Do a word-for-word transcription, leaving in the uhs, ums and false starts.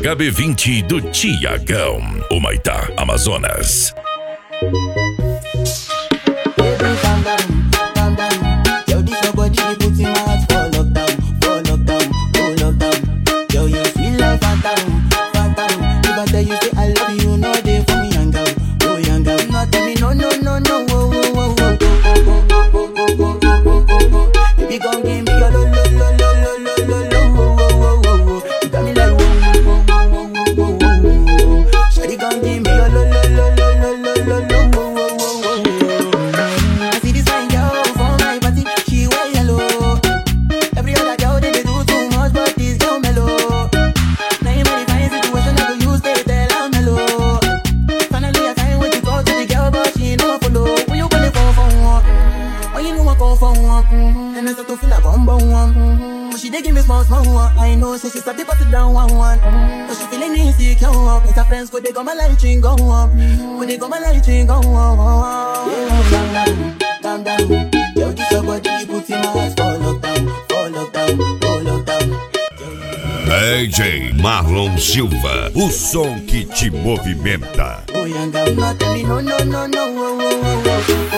H B vinte do Tiagão, Humaitá, Amazonas. I know, so she start to pass it down one one. Cause she feeling insecure. With her friends, could they go my light ring go up? Could they go my light ring go up? Calm down, calm down. Yo, this your body, put in my heart. Fall up down, fall up down, fall up down. D J Marlon Silva, o som que te movimenta. Oh, young girl, not tell me no, no, no, no.